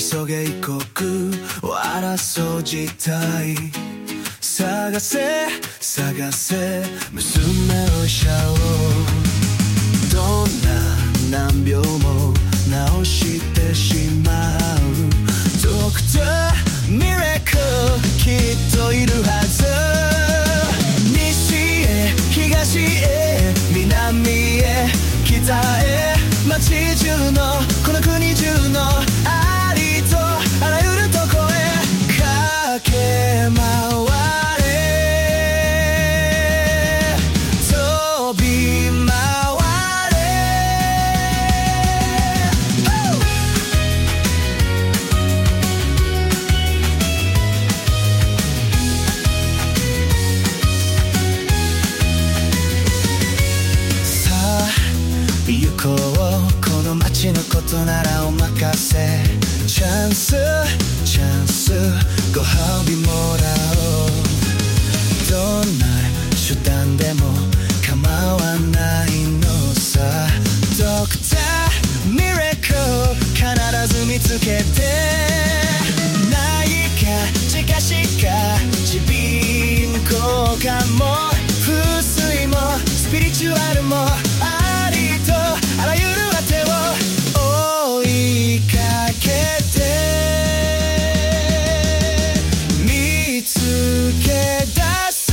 急げ一刻を争う事態。探せ探せ娘の医者を、どんな難病も治してしまうドクターミラクルきっといるはず。西へ東へ南へ北へ、街中のこの国中のありとあらゆるとこへ駆け回れ、飛び回れ。さあ行こう、この街のことならお任せ。チャンスチャンスご褒美もらおう。どんな手段でも構わないのさ。ドクターミラクル必ず見つけて。ないか近しか耳鼻交換も風水もスピリチュアルもありとあらゆる果てを追いかけて見つけ出す。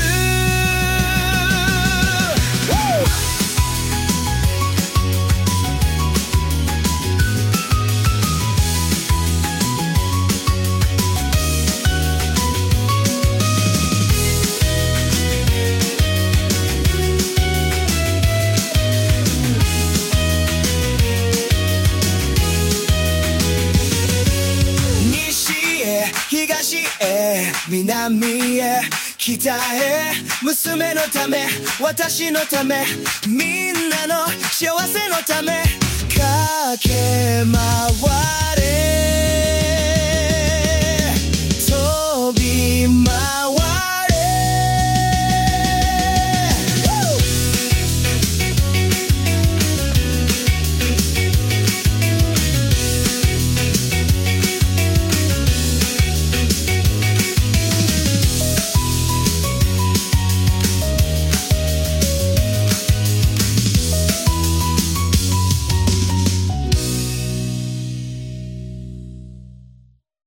東へ南へ北へ、娘のため私のためみんなの幸せのため駆け回れ。